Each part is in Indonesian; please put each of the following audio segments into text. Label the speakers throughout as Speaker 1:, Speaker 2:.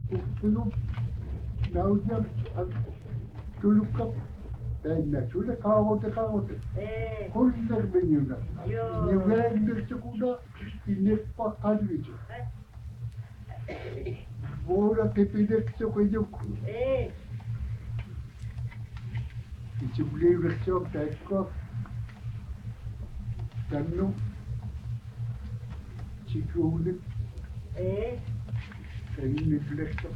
Speaker 1: Tulog. Naudyan. Tulog ka. Dahil na sila kaote. Kuller benyuna. Nivender çukuda inek pakalıydı. Bora tepedek çokuydu. İçimliği çok tekrar. Tanrım. Çıkıyordu. Kainlikleşti.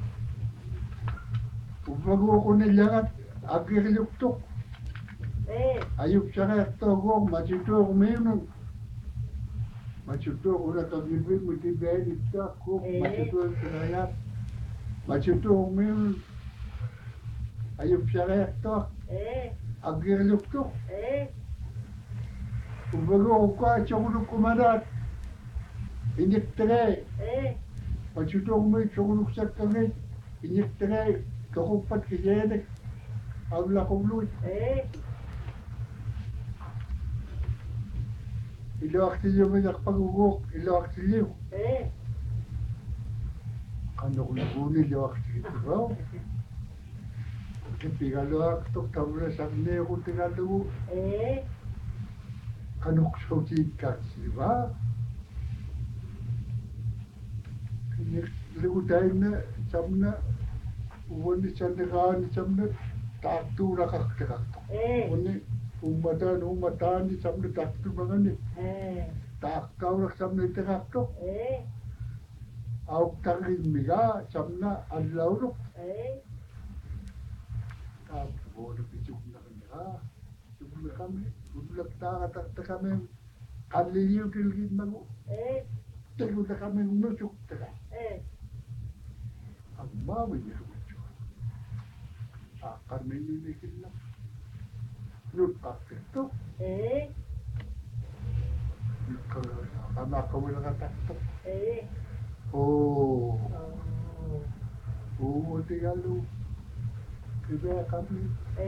Speaker 1: Ufago ko nilangat. Agirluktok. Ayup sana togong machuto menon. Machuto una kagibig mutibay nita ko machuto sanayat. Machuto menon. Ayup sana to. Agirluktok. Ufago ko chokuluk kumadat. Inik tere. Machuto me chokuluk sakangit. Inik tere. Kakupat kiyenek. Abla kumlut. Ilo aktilyo mo nakapagugok. Ilo aktilyo. Kano kulubuni ilo aktilyo ba? Pigalo aktok tabla sakne ko tigalo. Kano kusautin kaksi ba? Ligutain na samna. Uwani sandagaan samna. Taktu rakak. Oni umatan di samne taktu bangani. Takau rak samne takto. Au tangin miga samna alauruk. Taktu bodo pijuk nakanda. Jumlah kami, jumlah tak kami kaliu tilgit magu. Tegu tak kami nusuk tak. Amma menyeru. Akan memiliki Lut pakai tu. Kalau sama kau bilang kata tu. Oh, tinggal lu. Kita kami.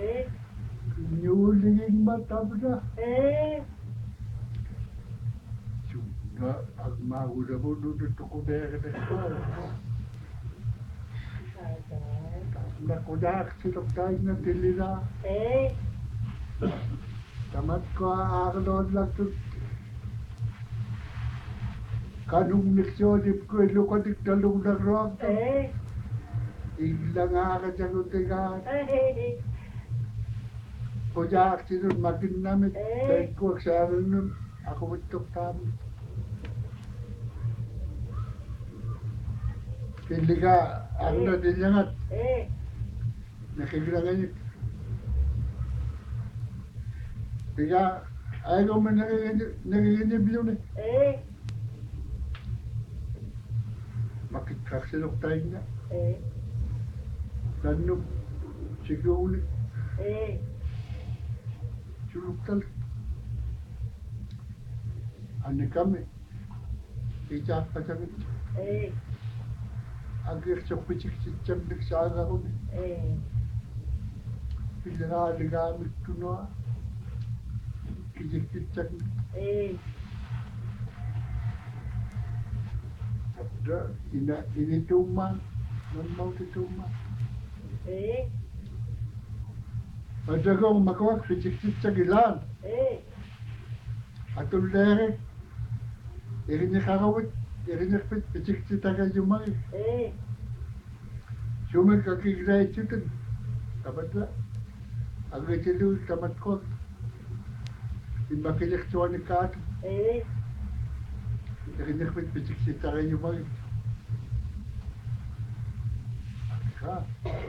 Speaker 1: Nyuling mata dah. Cuma agma udah bodoh tu kau dah kata kau. Nak kudak silap tayo na tilila. Tamat ko akalod lang ito. Kanong leksyon, ko ilukadik na lung na roang ito. Ilang akadyan ko tigaan. Kudak silap makin namin. Dahil ko sa akin nun, ako itok kami. Pili ka, ako na dinyangat. Nakikilangan yun. Kaya, ayaw mo nakikinib yun eh. Makikaksilok tayo na. Tanong, sigaw ulit. Sulok tal. Ano kami? Ija pa sa ito. Agir sa pichik-chicham nagsaga ko na. Pinarali gamit ko na. Kijik-chicham. Inituman. Nanmaw tituman. Madagong makawag pichik-chicham ilan. Atong lere. Irinya kakawit. Irinya pichik-chicham ka yumay. Cuma kaki gerai itu kan, tamat lah. Agak celu tamat kot. Timbang kerja cuan dekat. Kerja pecik secara nyumai. Agak.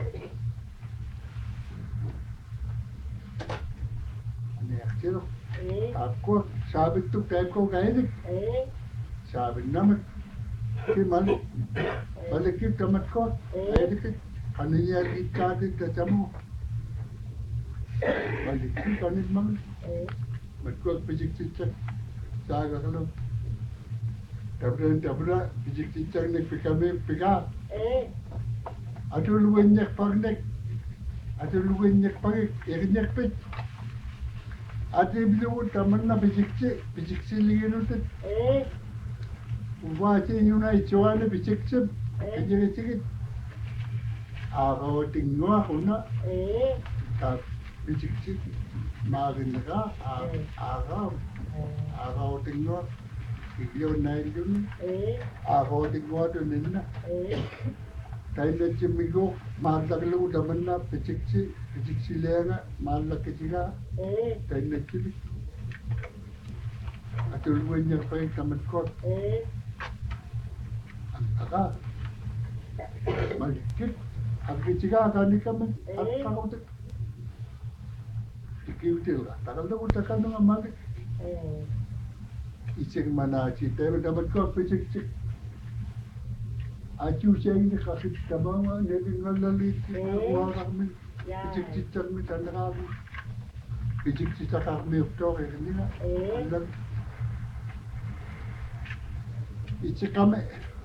Speaker 1: Ini akhir. Aku sabit tu tempo gaya ni. Sabit nama. Ki balik kita tamat kot, jadi kan ini lagi kadi tercamu. Balik kita ni mang, betul pijik cicak, jaga kalau. Tabra pijik cicak ni pikame pika. Ada luenyak pagnek, irinyak pik. Ada bilu taman na pijik lagi nutet. Wajah nyunai cuan pijik cip, kerja. Aro tingwa kuna ta bijiksi marinaka aro tingwa iyo nailun aro tingwa tu ninna taile chimigo malaklu damanna bijiksi lenga malakitiga taile chimi atulwenya pai tamakot antaka malikit agitiga kanikaman atakaut dikiutil takal daw takal nga malik isig manachi tayo tamakot bijiksi acu saying kasih tabang nebi ngalalit orang min bijiksi mi tanaka bijiksi takak mi uktor ini na alam isig kami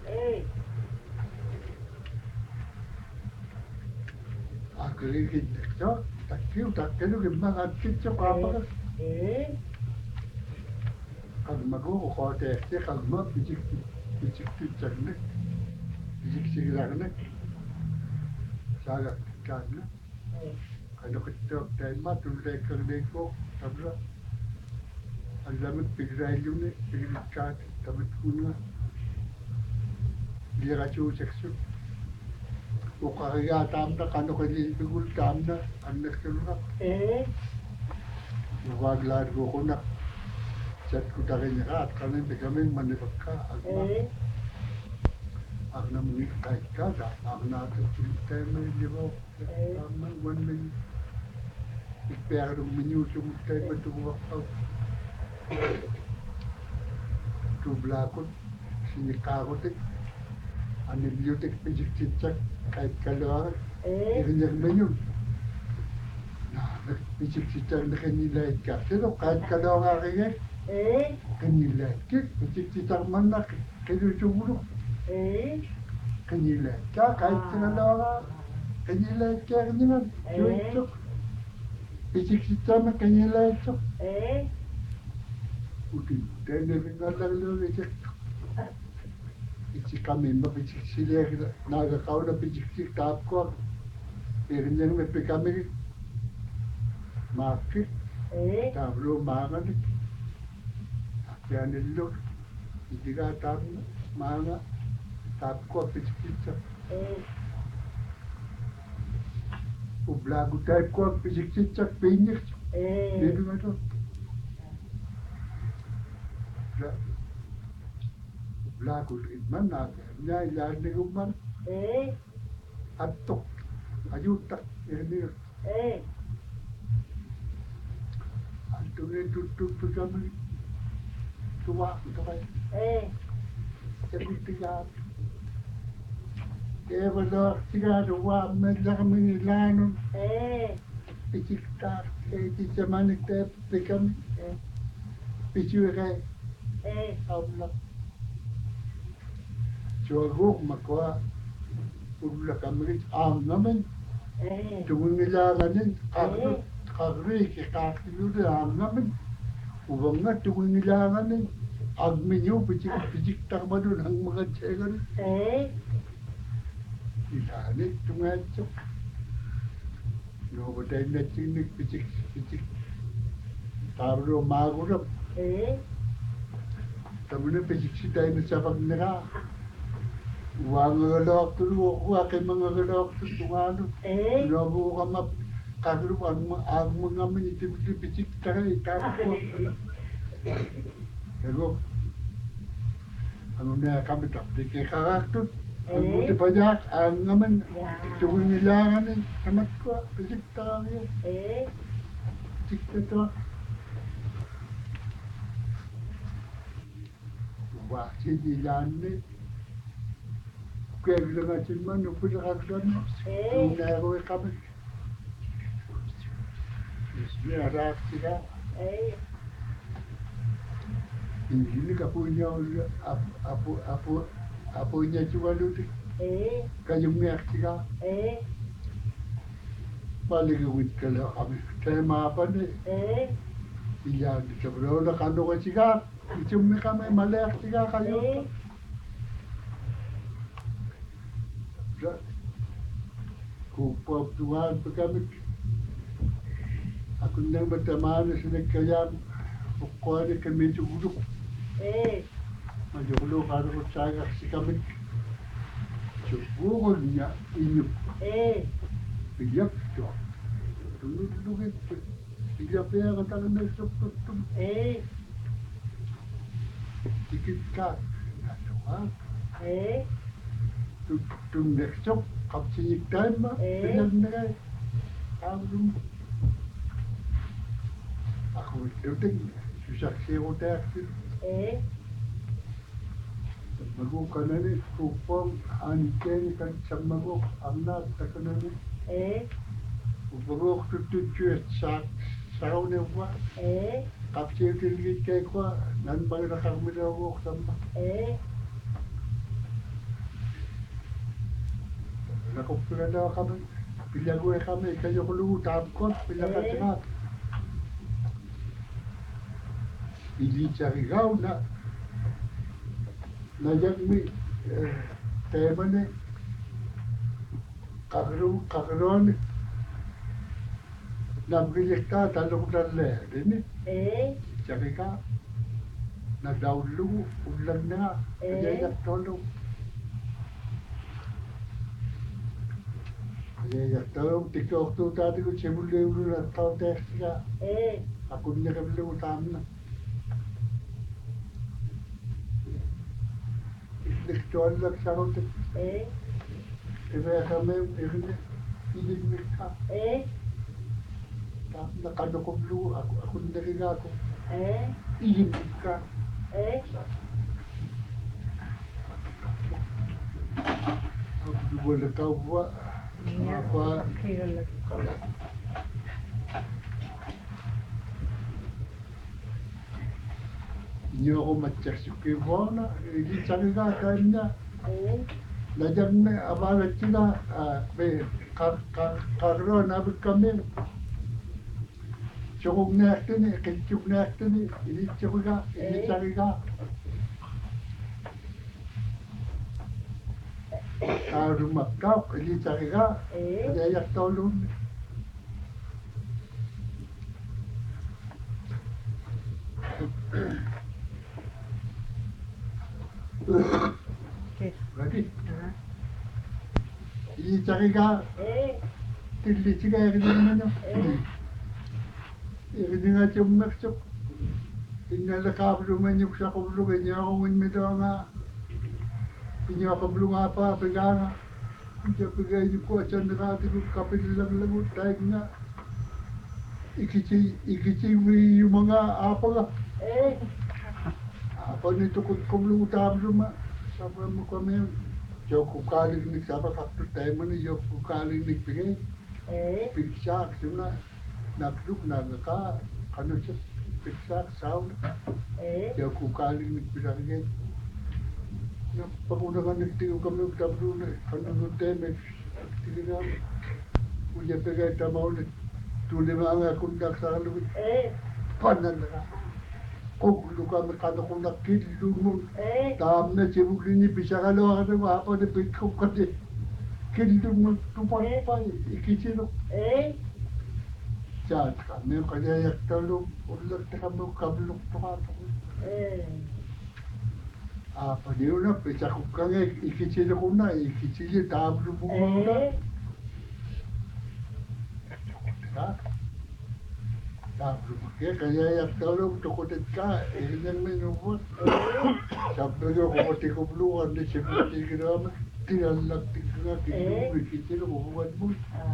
Speaker 1: agregit so takkiu takkelu gimma atkitso kapaka kalmago ko te kalma bijiksi tanne bijiksi lagna saga kanna kalau kita tema tulai kerja ko tabra alamat pigrai lune pigrat tamat kuna dia racu seksu ukaya tamda kanu kali bigul tamda anak kelura waglar go kona chat kutarinya rat kanu begamen manifakka agna muni kaita agna tu tema libo agna wan min ikper menu tu tema tu wakau tu blakut sini karotik ane bibliotek bijiksi cak kait kalora irinyak menu nah bijiksi cak na kanilay ka pero kait kalora kaya kanilay kik bijiksi cak manak kayo sumulok kanilay ka kait kalora kanilay ka kanilay cuk bijiksi cak na kanilay cuk uti tene ringalang cak isi kami bijiksi le naga kauna bijiksi tap ko irinyan me kami market tablo mangan yan illo idiga tap manga tap ko bijiksi ublagu type ko bijiksi chak pinyik dedu mato lagu mana nyai lani rumah atok ayutak ini antune tutup tu kami tua tu jadi tiga benar tiga dua meja kami lanu pikir di zaman itu pikir pikir Allah Jogo makwa ulla kamrit naman tuwing nilanganin kagri kakakilude naman ubang nga tuwing nilanganin agminyo pijik takmadun ang mga tsegan ilanit tungatsok nobatay na tinig pijik tablo magurap tabi na pijik si tayo na sa pagnira Uang ngelok tu lu, uang kemana ngelok tu tunganu. Lalu kama kalau ang mengamen itu picik tarai tapu. Lalu, anu ni kami tak dikir karakter. Anu tu banyak ang ngamen tuan nilangan ni tamat ko picik tarai. Picik tu. Wah, si nilan ni. Kaya nga cuma numpul agdan, tunay kami. Biar kita, ini kapunya apunya cuma lu tu, kayunya kita. Paling unik kalau kami tema apa ni? Iya, sebelum nak kandung kita, cuma kami malah kita kayu. Kupop tuan pegamit. Aku nang berteman sini kayam. Pokoknya kami cukup. Majolo kalau saya si kami. Cukup niya inyuk. Biyak tu. Dulu gitu. Biyak ya kata kena cukup. Dikit kak. Nah, tu next job. Kapsinik time mah. Bilang na. Aku itu susah sih udah aktif. Magu kanani kupong anken kan samagu amna takanani. Ubago tutuju saune wa. Kapsi tilgi kayak wa nan bang nakakmila wo sama. Nakupila na kami. Pila gue kami kayo kulu tamkot pila katrat. Ili cari kau na yang mi tema ni kakaroon nabili ka talong na le ni cari ka na daulu ulan na kaya tolong kaya tolong tiktok tu tadi ko cebule ulu na tau teks ka aku ni kami lu tamna Diktual lak sarot kami ini mereka nakadukog lu ako narinig ako ilim ka wala ka ba apa niyo ako matyaksuk na hindi sabi ka kanya Lajang na abalat sila kakaroon abot kami cukog na ito ni kitsuk na ito ni ini cukog ka ini cari ka rumakap ini cari ka kayak tolong Ready? Ini cari ka tilli siga ini mana? Ini ngacau maksud. Ini lekap rumah nyuk sakop rumah nyawang ini doang. Ini apa belum apa pegang. Dia pegang itu kuacan dekat itu kapit lagu taiknya. Ikici mga apa lah? Apa ni tu kublu utam rumah? Sama mo kami joko kaling ni sama kaktu tema ni joko kaling ni pigay pigsak sila nakduk nagaka kano siya pigsak sound joko kaling ni pigay na pagunangan nagtiyo kami tablo na kano no tema tignan uya pigay tamaw na tuloy mga kundak sa luwi panan na kung kami kano kung nakilungon tam na sibuk ini bisa kalau ada apa ada pikuk kade kilungon tupai pai ikisino jat kami kaya yak talo ulat kami kabluk tumato apa dia na bisa kukang ikisino kuna ikisino tablu bunga na kaya yak talo tukutit ka ilan minubot sabi ko kumati ko bluan di sibuti ginama tinalak tingga kinuwi kitino kukuhan mo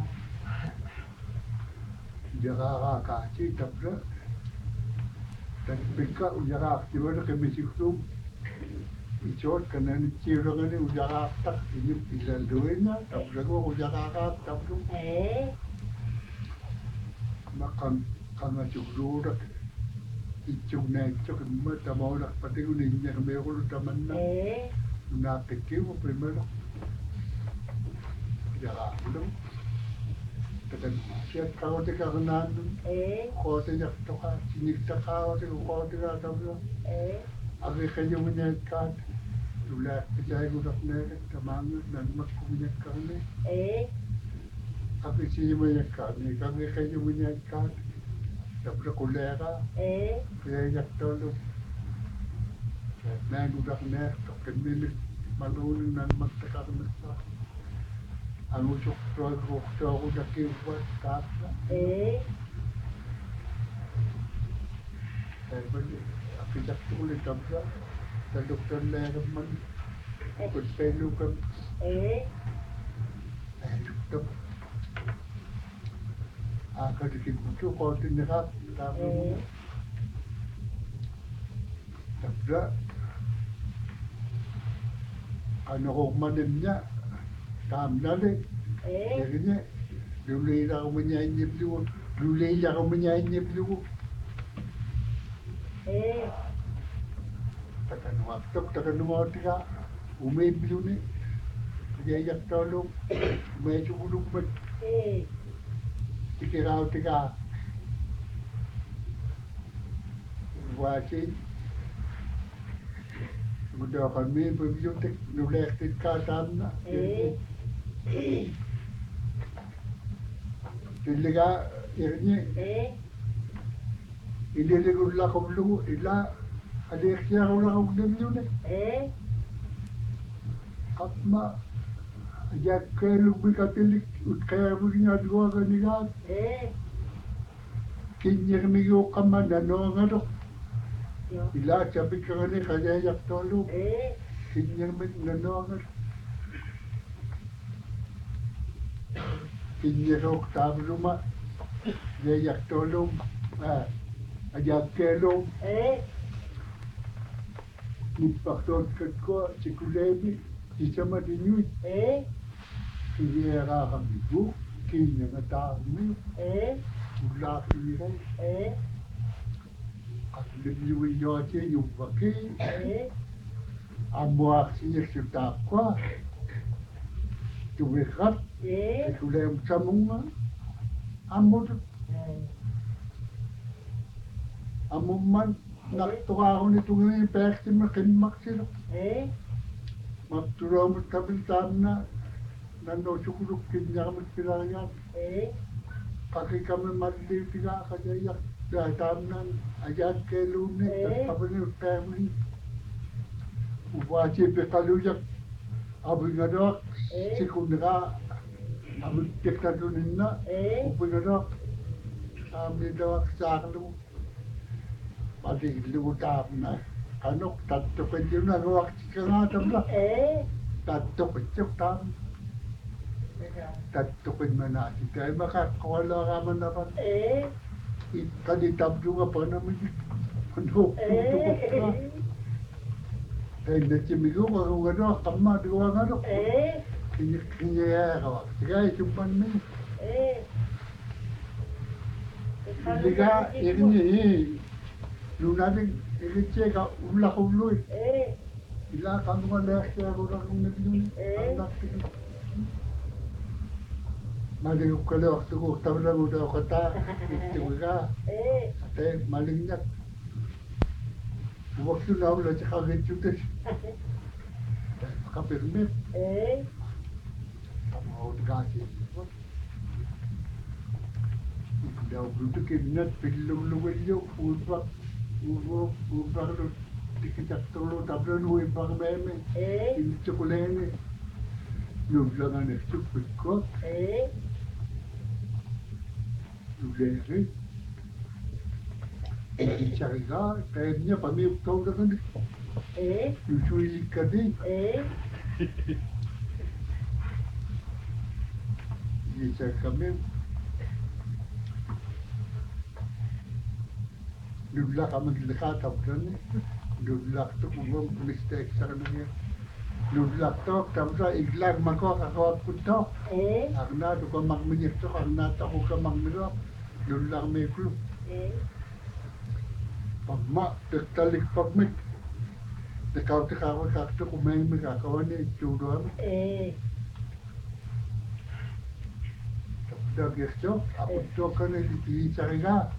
Speaker 1: diya kakakasi tabla tagpika uya kakaktiwa na kamisiktum ichot ka na nitsiro nga ni uya kakak ilaluin na tabla ko uya kakak tablo makang kanga chukrurak ichuk na ichuk mata maulak pati ko ninya kami ako taman na nakikiw mo primero yaka ko lang tagan siya kakote ka kananun kote yakto ka sinikta kakote ko kote ka tablo agi kanyo manyan ka tulak kajay ko nak na tamangan nan magkuminyak ka na Aku sih banyak kami kayu banyak kan. Tapi kolera, banyak tolu. Nah, udah nih, token milik malun dan masyarakat besar. Anu cokro cokro udah kibat kata. Tapi aku tak boleh tabrak. Dan dokter lerman, berpelukan. Dokter akan dikit kalau tindak tapi tabrak. Ano kung manimnya tamnali yerine luleyla kumanyayin biliyor luleyla kumanyayin biliyor takanumatiga umay biliyor ni kaya yaktalo medyo kulukmat tikiraw tiga wasi udah kami berbiotik nulektit kasam na Iliga ini ililigula kumlu ila adikya ula kumlu ni katma ya kelu bikatilik utkaya bunya dua ganiga kinyir miyo kamanda no ngado ila cabi kagani kaya yak tolu kinyir mi no ngado kinyir ok tabruma ya yak tolu ajak kelo nipaktot ko sikulemi isama dinui kiyera kamibu kinya ngatami ula kire aklibiwi yote yubaki amwa sinir sitakwa tuwikat sikulem samunga amud amumman naktuwa ni tungi pekti makin maksiro maturo tabil tamna nando sukuluk kinya mutpirayan kaki kami madli tiga kajayak tamnan ajak kelune tapani utami uwaci pekaluyak abingadok sikundra abin tekadunina ubingadok amidok saklu pati lutam na kanok tatto penjuna waktu kengatam lah tatto pencuk tam tatto penmana kita makakawala kaman naman kalitab juga pa naman ano kaya nachimigo kung ano kama diwa ano kinyaya ka kaya sumpan mo liga ini lunating iritse ka ula kuloy ila kanu nga lekya ko na kung nabiyun anak tigil maling ko lang ako tabla mo daw kata ito ka ate maling nyak waktu na wala sa kagit yutas makapirmit tamaw kasi daw bruto kinat pilulungulyo urba lo tikitak tolo tabla no ibang meme ito ko lene nublangan ito pikot Lulere, dicariga, kayaknya kami tahu dengan lucu kadi, dicari kami, lula kami dekat apa ni, lula tu kumam mistake sekarang lula tu kamera iglag mako kakawat puto, agna tu kamang menyek tu agna tu kamang merah. Lula may clue. Pagma, tektalik pagmik. Tekaw tekaw kakto kumain may kakawan ni Chudo. Tapos gesto, apot to ka na itisari ka.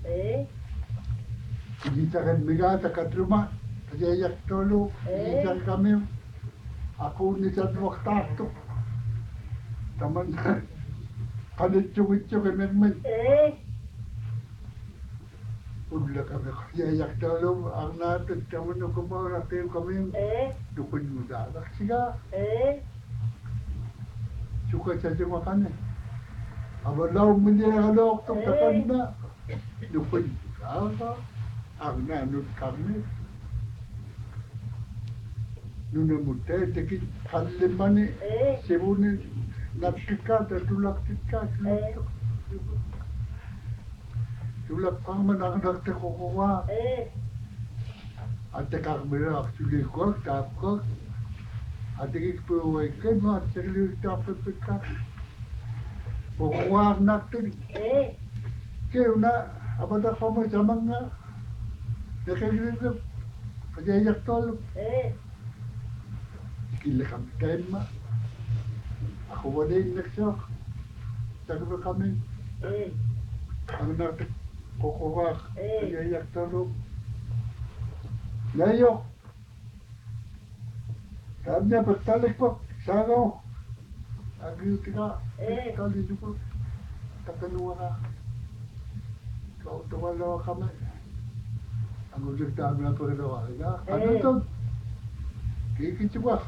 Speaker 1: Itisari miga takatruma. Kajayak tolo, itisari kami. Ako ni sa waktato. Taman Kanitsuk-itsuk men. Ulla kami kayak dalam anak tu cuma nak kau nak kami dukun muda tak siga suka saja makan ni. Abalau menjadi kalau tu takkan na dukun muda anak nut kami nuna muda tapi halim mana sebuni nak tika tertulak tika tulak pang anak te kokowa ate kakmira actually ko tap ko ate ikpo ke ma terli tap peka kokowa nak te ke una abada komo jamanga dekeli ke kayak tol kille kam tema aku wadai neksok takbe kami anak te kokowa kayak tol Nayo, kami bertalik pak, sarau, agil tiga, kali juga, takanua, kau tahu lawa kami, anggur kita ambil apa lawa, ya, ada tu, kiki juga,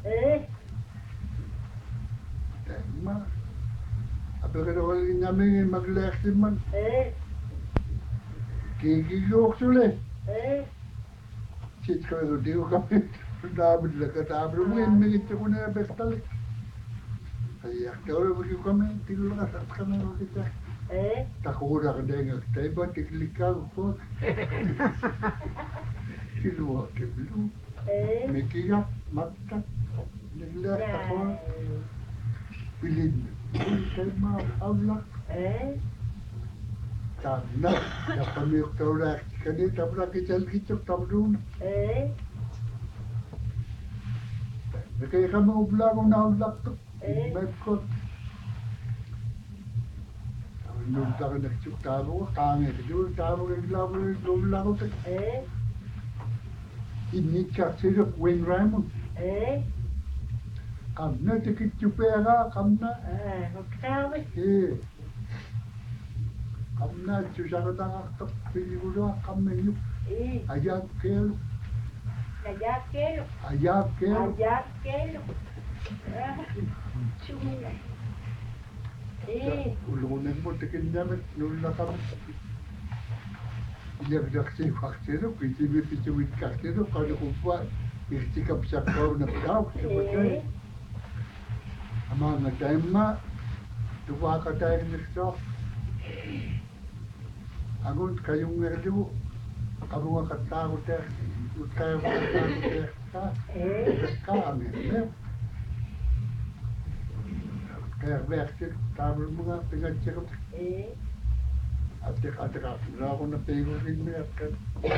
Speaker 1: tema, apa kata orang nyaming maglek siman, kiki jok sulit. Cik kalau dia kami dah berdekat abru mungkin begitu punya bertalik. Ayah kalau begitu kami tidur kat kami kita. Tak kurang ada yang kita buat diklikkan pun. Kilo kilo. Mekiya makan. Nila tak kau pilih. Tema Allah. Karena dapat mikrorak kini tabrak kecil kicuk tabrun. Mereka kamu ulang ulang tu, mereka nuntak nak cuk tabu, kangen tu tabu yang ulang tu. Ini cakap Wayne Raymond. Kamu tu kicupera kamu. Kamna susah tangak tak pilih udah kami yuk ajak kel ulungan mo tekin namin nula kami dia berjaksi waktu itu kita waktu itu kalau kuat bersikap sakau nak tahu seperti ama ngadema dua kata yang nak Agun kayong ngerjo, kamu akan tahu deh, kayu tahu deh, kami, kayak berarti tahu mga pengajar, adik aku nak pegang ini kan,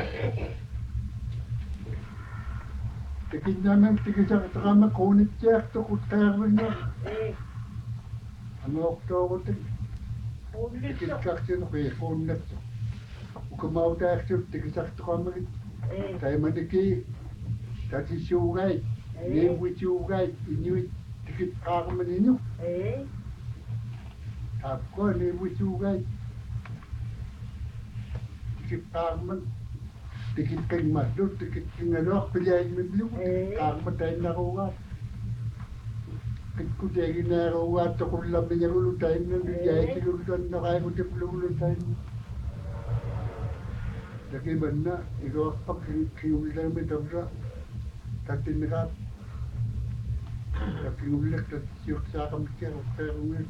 Speaker 1: tekinya memang tekinya terama konit cek tu kuter punya, anu oktober tu, tekinya kakek nak konit. Kemau dah tu tiga tahun lagi. Saya mendeki tadi sugai, ni sugai ini tiket kagam ini. Apa ni sugai tiket kagam tiket kengmat tu tiket kengalok pilihan membeli kagam dah nak orang. Ikut jadi nak orang tu kalau lebih jauh dah nak jadi tu kan nak ayah tu perlu dah. Jadi mana itu apa kiulah metode tapi mereka kiulah tersiuk sakam kira perlu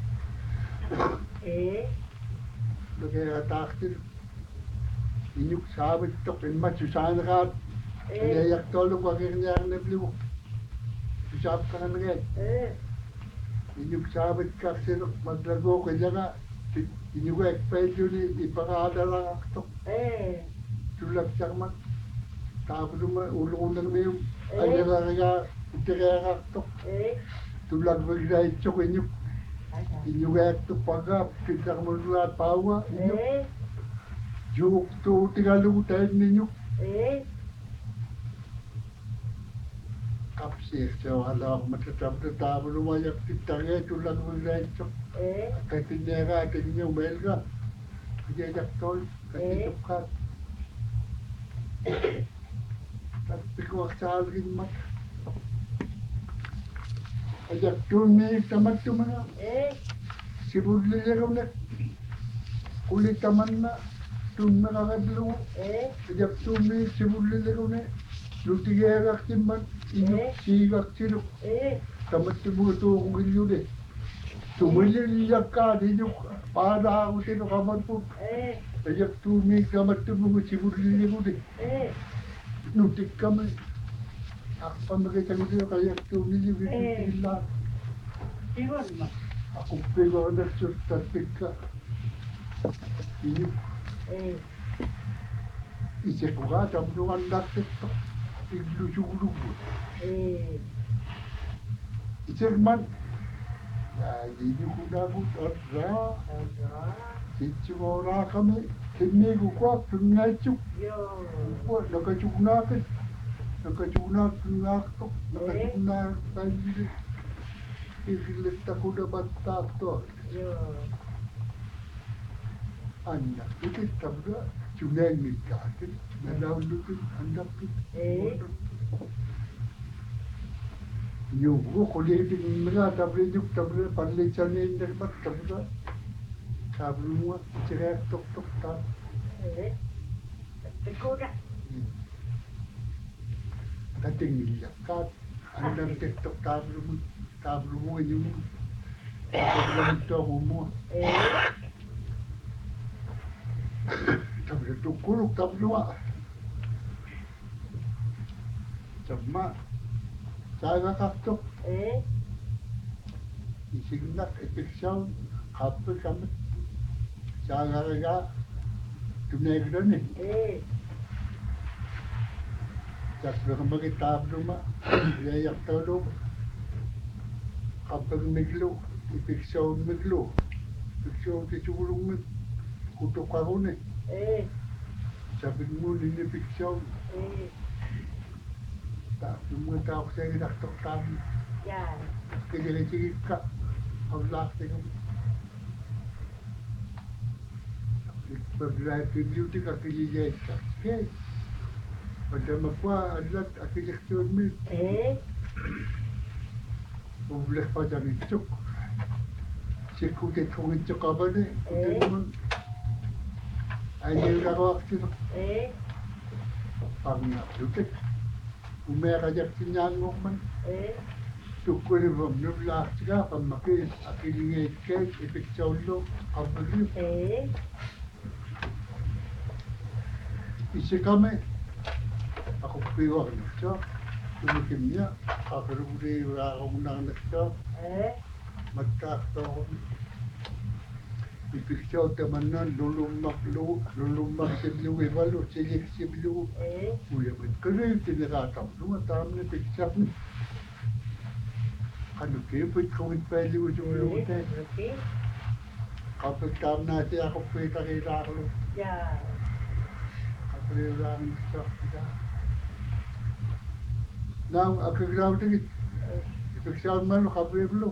Speaker 1: Bagi takdir inyuk sabit tok in machusan kat yak tolu bagi nyang ne blu susab kana nge inyuk sabit kakse maglago ko jaga inyuk ek peju ni ipangada lang tok tulak charman tapos ulungan mo yung ay nga itirera tok tulak bigay chok inyuk ek to pagap kita mo la pawa inyuk juk tu tiga lu tayo ninyo kaps siirtio ala matatamta taavulu ayak tittare tullan ullaitso katinera tinniu melga yajaktol katitukkat tappikuartaalginmat ajaktuunni tamattumana sivullilerunek kulitamanna tunneraqallugu ajaktuunni sivullilerune lutigeerartimmat inuk siigartiluk tamattimugu tuuqugillude tumilliljakkaat inuk paadaaqutinu qamatpuk ajaktuunni tamattimugu sivullilerude nutikkame aqpameketagutio qajaktuunni vitillaa
Speaker 2: Ivanma.
Speaker 1: aquppigoornassut tappikka inuk isekugaa tamnuannartitto illusugulugu isekman yaajinukudakut arraa sitsimooraaqame kinniigukua pingaitsuk ukua nakacugnaaqit nakacugnaaq pingaaqtoq nakacugnaaqailli irillettakudabattaaqtoq anna ikittabga junaangikkaatin nalaullutin annaqqit nyugu quliitinniga tabrijuk tabri palliitsaniinnermat tabra tabrumua itiriaqtortoq taa katingiljakkaat annartettoq tabrumua nyugu tabramittoqumua tabra tukkuluk tabrua tamma saagaqartoq isignak ipiksaun qappikamet saagarigaa tuneegdani tasvermagi taabluma yayartoolu qappagmiglu ipiksaunmiglu ipiksautitugulungmik kutuqaruni sabingmun innipiksaun tabluma taaqsagilartoq taami kiligitigikka avlaartigum Paglaitiliutik akiliyaitsa. Hey. Padamakwa alat akilektuunmi. Ublek padanitsuk. Sikutet kungitsuk abane. Kutenuman. Ayilgaroaktino. Pangnalutik. Umerajaktinyaangukman. Tukkulivum nublaaktiga pammakis akiliyaitkait ipiksaullo abali. Isikame ako piwarnitsa tumikimnya akalugri raunanatsa mattaaqtoorun ipiksaw tamannan lulummaksillu ivalu siliksiblu uyamat kaliitineraataarlunga taamni piksarni qanukkiipit kuvitpaillugu sumulugutee qappik taamnaati aquppiitarilaarlu Now, akagrawtigit. Ipiksaun man lo kabiblo.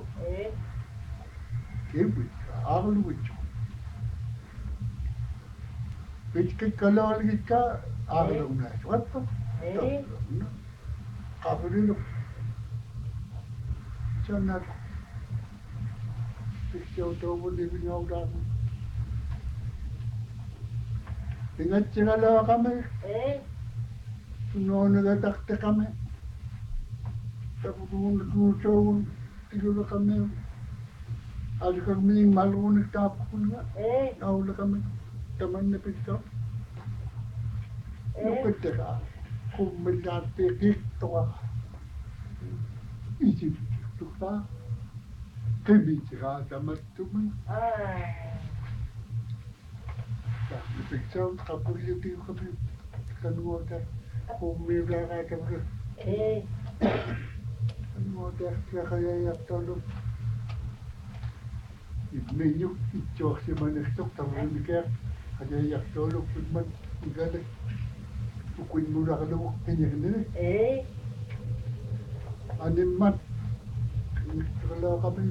Speaker 1: Kibit, akalubit. Pichkit kalawalgit ka, akalaw na. What the? Kabilo. Siya na. Piksaw tobo living out ako. Ingat sila kami. Noon nagatakte kami. Tapos kung nagusawon, tigula kami. Adi kami yung malunik tapos nga. Naula kami. Taman na pito. Nukite ka. Kung may natikik to ka. Isip to ka. Kibit ka. Tamat tuman. Ipiksaw, tapos yung tiyo kami. Kanuota. Kung may lakata ka. Kanuota. Kaya yaktalo. Ibmenyuk. Itchok si manestok. Tapos yung kaya. Kaya yaktalo. Kudman. Igalag. Ukuin mo na ka na. Kanya ka nila. animat kalau kami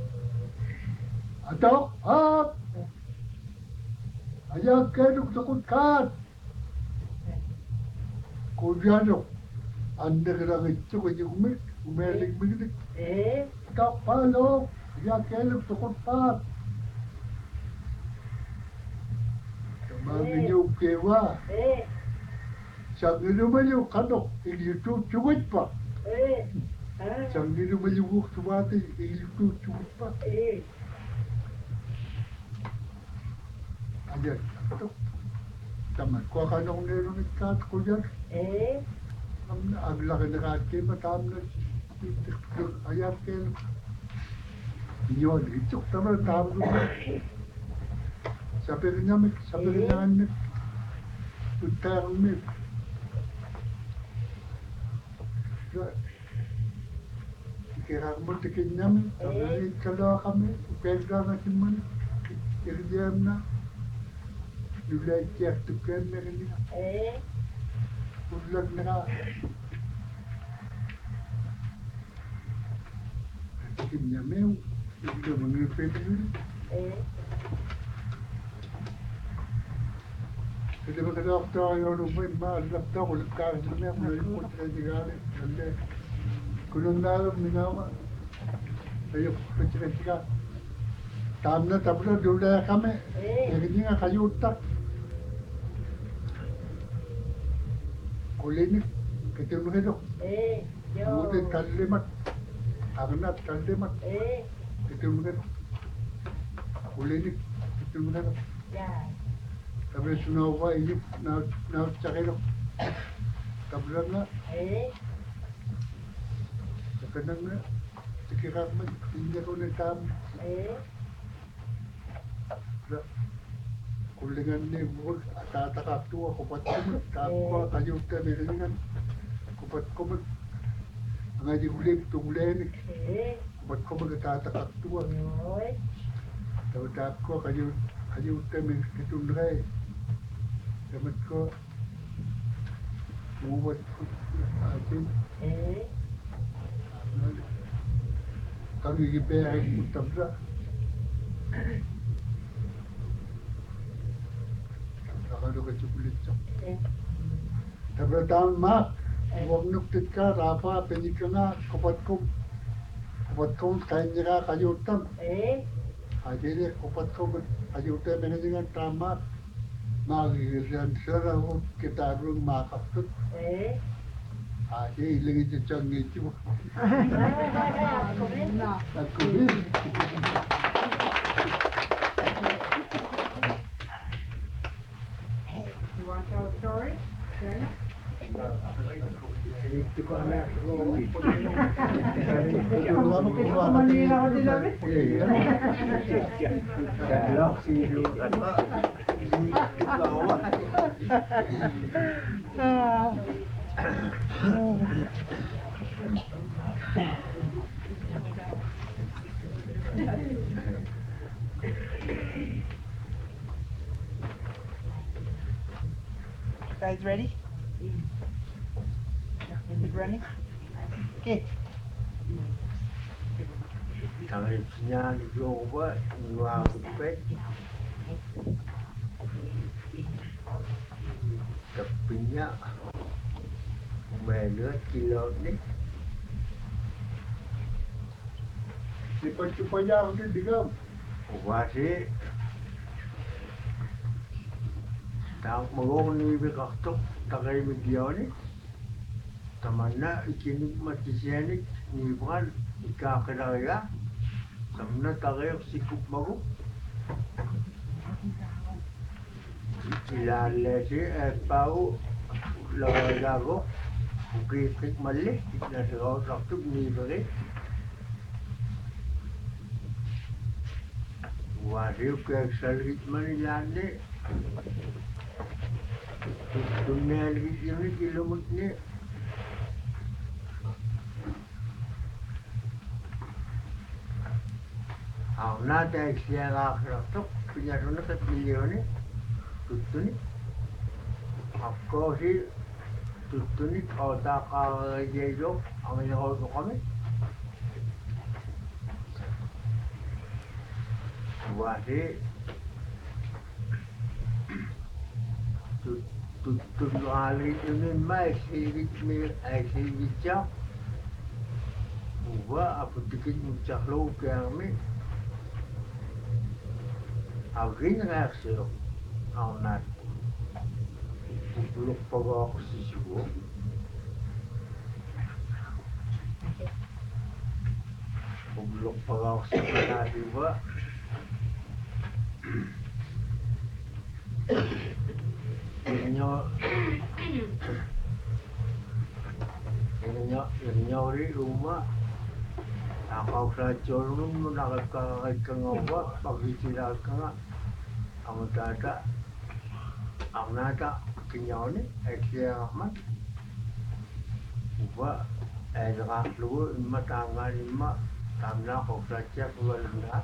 Speaker 1: atau ayah keduk takut kan kudiano anda kena itu kau jumit umelik begitu tak palo ayah keduk takut kan kemana jauh kewa Sangginu mayu kanok itu cukup pak. Sangginu mayu waktu mati itu cukup pak. Ajar, tu, tamat ko kanong nero ni kat ko jan. Amna agla ka nakat ke matam na ayat ke. Yon itu tamat tam ko. Sabi nya ni tutar mi. Kira mo tikin namin, sabi kalau kami, pwede natin man, kirjam na, nulay tiyak tukan na rin nila. Udlag na tikin namin, ito mga pwede nila. Jadi kalau kita yang rumah malah kita kalau kau sebenarnya mulai pun terjadi jadi kunung dalam ni nama saya percaya tamna tabla dulu kami jadi ni kayu utak kulinik kita mungkin tu mungkin kalimat aganat kalimat kita mungkin kulinik kita mungkin tapi sunawa ini na cakap tabla na sekarang na sekitar hindi ko na tam kulingan ni buat tatakap tu aku patut tapko kayu temelingan aku patut ngaji kulit tunglen buat ko magtatakap tu tapko kayu temen kitundray dapat ko buat atin kami giperin mutabra nakalo ka chukulit chak tabra tam mak wag nuktit ka rafa penika nga kapat kom kanya ka kayutam ajere kapat kom kayutam menengan tamat magigilan sara kita rung makaptut aja ilang itu canggih itu. Aku bin.
Speaker 2: You want to tell a story?
Speaker 1: Itu kan nak.
Speaker 3: Guys ready? Is it running? Okay.
Speaker 4: Tangisnya dicoba dua kepet tepinya melut kilo ni
Speaker 1: Cepat-cepatnya aku digam.
Speaker 4: wasi tak mau ni berkata tak ada media ni tamana ikini mati sianik ni bukan ika kerja tamana tak ada sikup magu ilale si pau lago ukit malih kita serau raktu ni beri wasi ke salit manilane dunia ini kilometer ni Auna tak siapa raktu punya rumah ke milion ni tutu ni aku si Tutunit o taka-yelo ang inakoto kami. Wasi tutunali yun may sirit mir ay sirit siya. Uwa ako dikit mo tsaklo kami. Agin reaksyon ang natin. Bubulok pa ba ako sa sigo? Bubulok pa ba ako sa kanati ba? Yun nyo rin uma. Nakaw sa tiyonong mo nakakakay ka nga ba? Pag-itilal ka nga. Ang tata. Ang nata. Kinyoni. Ay siya man. Uba. Ay nakakluwa. Ima tanga lima. Tamna ko sa tiyak. Walang na.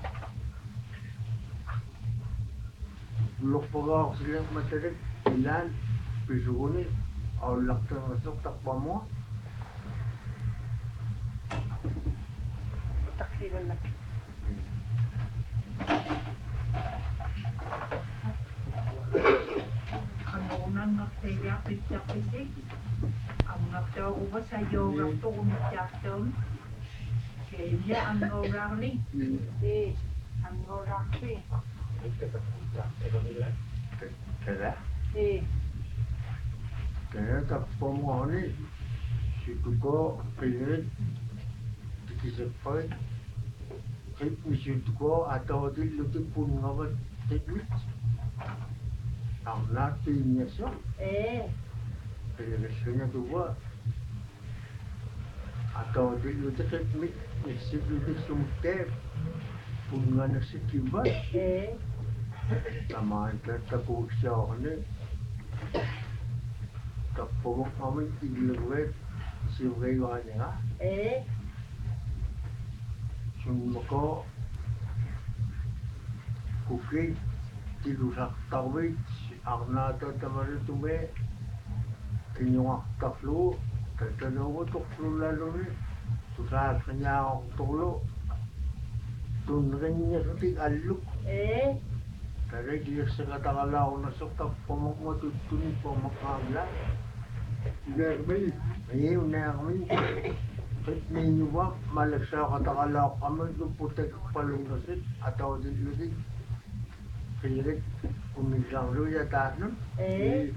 Speaker 4: Bulok pa ba ako silang matarik. Ilan. Pisukunin. Aulak ka masok. Takpa mo.
Speaker 3: Taksilan lang.
Speaker 2: Kanunang nagtayapit-yapisik. Ang nagtawa sa yoga to umityakton. Kaya ang orangling.
Speaker 3: Eh, ang orakpi.
Speaker 4: Kaya?
Speaker 3: Eh,
Speaker 4: Kaya takpa mo ni. Situ ko. Pilit. Tikisip pa rin. Kahit misitu ko. Ataw din lutik pun nga ba. Tiklit. Ang natin niya siya.
Speaker 3: eh,
Speaker 4: Kaya kasi niya tuwa. Ataw din lutik kahit mit. Isip lutik sumutep. Pun nga na si Kibat.
Speaker 3: eh,
Speaker 4: Tamaan ka tapos siya ako na. Tapos kami iglagwet. Siyempre ko niya.
Speaker 3: eh,
Speaker 4: Siyempre ko. Kukit. Tilusak tawit. Ako nata tamari tume. Kinyong aktaklo. Tatanaw ko tuklo lalo rin. Susahas kanya akong tuklo. Tunrin niya sa tig-alok.
Speaker 3: eh,
Speaker 4: Kaya di sa katakala ko nasuktak pamagmatutunin po makagla.
Speaker 1: Nermi.
Speaker 4: Ay, una kami. Kahit ninyo ba, malak sa katakala ko kami, yung putek palungasit, ataw din lutin. Kaya umisang luya taas nun.
Speaker 3: eh,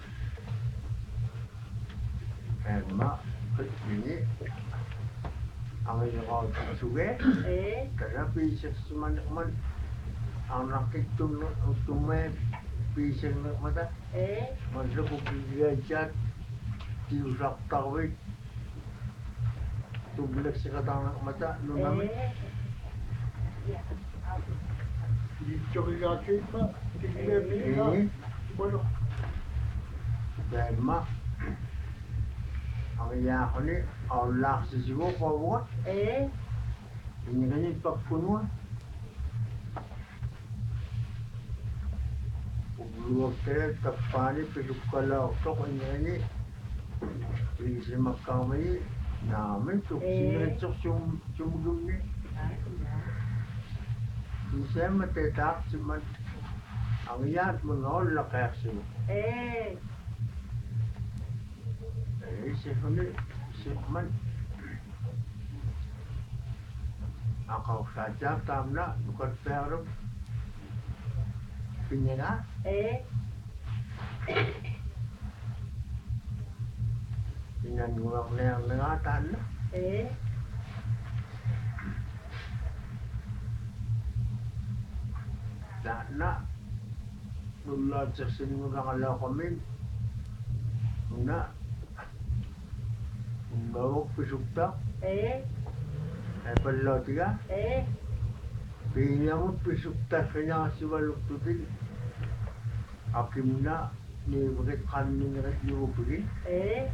Speaker 4: Kaya ma, kahit hindi. Ang inyong ako suge,
Speaker 3: eh,
Speaker 4: kaya pisak sumanak. Ang nakitong tume, pisak na mata.
Speaker 3: eh,
Speaker 4: Masa ko kigayat, tiusak tawid. Tublag sa katang mata, nung namin.
Speaker 3: eh.
Speaker 1: Dito kagakit pa. Tignermi ka.
Speaker 4: Eh,
Speaker 1: Bueno.
Speaker 4: dahil ma, ang iya ko ni, ang lakas sa sigo, pabukat.
Speaker 3: Eh,
Speaker 4: Hindi ganyan pagpunuan. Pagluwag tayo, tapani, pilukalaw to, kanya ni. Pili magkamay, namin, siniritsok sumugong ni. Isa matetak, siman, ang iyat mo nga, lakaya siya.
Speaker 3: eh,
Speaker 4: Eh, siya ni, siya man. Ako saja, tamna, bukan pero. Pinya nga,
Speaker 3: eh,
Speaker 4: pinangulang na yung nangatan na.
Speaker 3: eh,
Speaker 4: Na, nulad sa sinunakala kami. Na, kung gawag pisukta,
Speaker 3: eh,
Speaker 4: ay paloti ka.
Speaker 3: eh,
Speaker 4: Pinya mo pisukta kanya kasi waluktutin. Akim na, ni bakit kami na yung
Speaker 3: eh,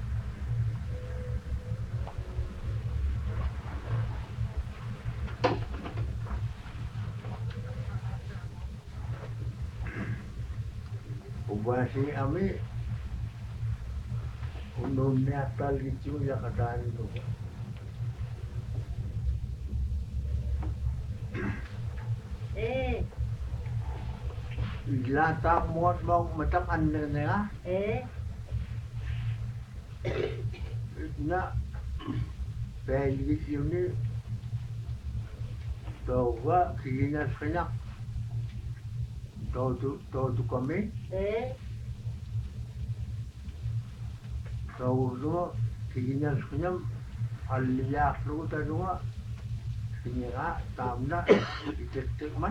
Speaker 4: Ubasi ami, Unong natal gitu ya kadang itu. Ilata muat mau macam anda ya. Na beli ini tahu kirinya sebanyak tahu kami tahu tu kirinya sebanyak alias lu tahu kirinya tamna itu man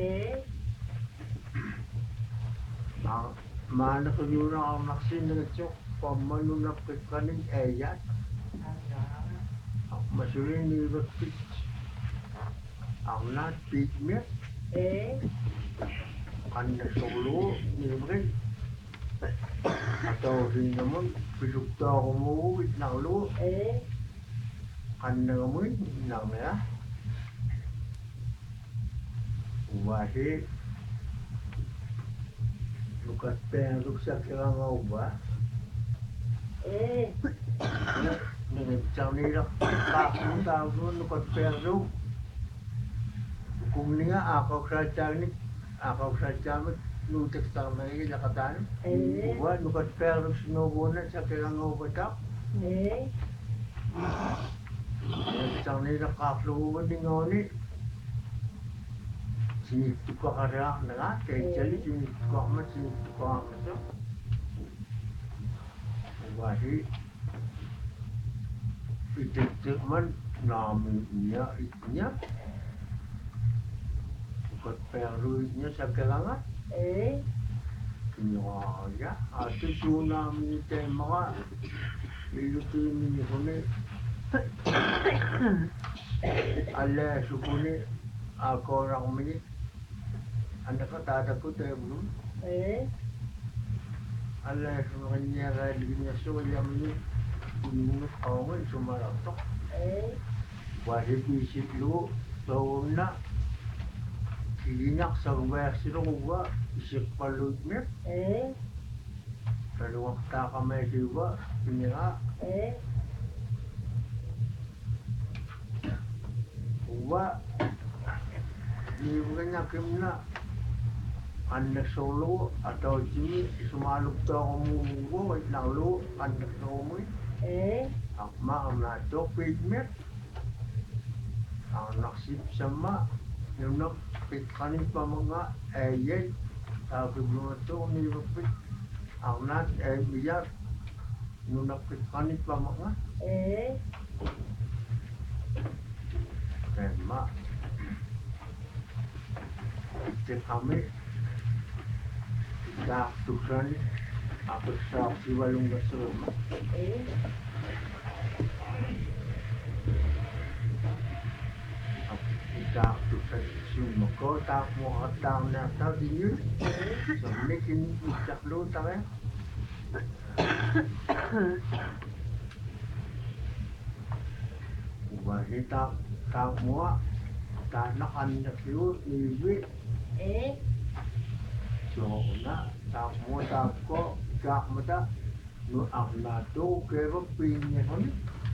Speaker 4: mana kenyuran orang sini ngecok pemanu nak kekanin ayat masukin ni berpik awak pikir anda solo ni beri atau di namun hidup tahu mu nak lu anda mu nak ya wahid lukas pen lukas kerang awak ni macam ni lah tak tahu lukas pen tu hukum ni aku saja ni nutik sama ni Jakarta ni buat lukas pen tu snowboard sa kerang awak tak macam ni lah kaflu ni ngoni sini tukar ada nak jadi sini tukar macam tukar macam wahid itu man namanya itunya buat perunya sekarang ya atau tsunami tema itu ini kone Allah sukuni aku orang ini anda kata ada ku belum Allah sebenarnya gajinya soalnya ini menurut orang cuma ratok wahid bisik lu tahu nak kirinak sampai siapa isik palutnya kalau waktu kami juga ini ni bukannya kemana anda solo atau sini semaluk tahu mu lalu anda tahu apa nak topik ni anak sip sama yang nak pitkanin pa mga ayat tapi belum tu ni berpik anak biar yang nak pitkanin pa mga mak kita kami dah tujuan apa sah siwalung besar dah tujuan semua kau tak mau datang nak tahu dia sebenarnya kini tak lu tahu wahid tak mau tak nak anda lu ni so na tak mau tak ko gak mata nu akla tu kero pinya hon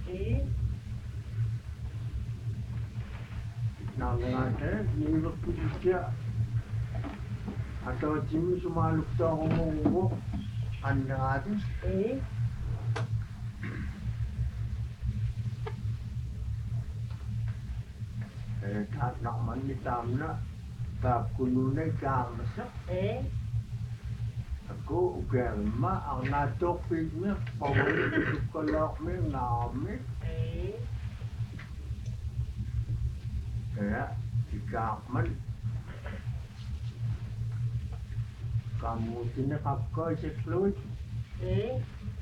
Speaker 4: na ngata ni berpikir atau jimi semua lukta ngomong anda ada tak nak mandi tamna tak kunune kang masa aku gelma ang natok pigme pawali kolok me nami kaya ikakman kamu tinakap ko si Floyd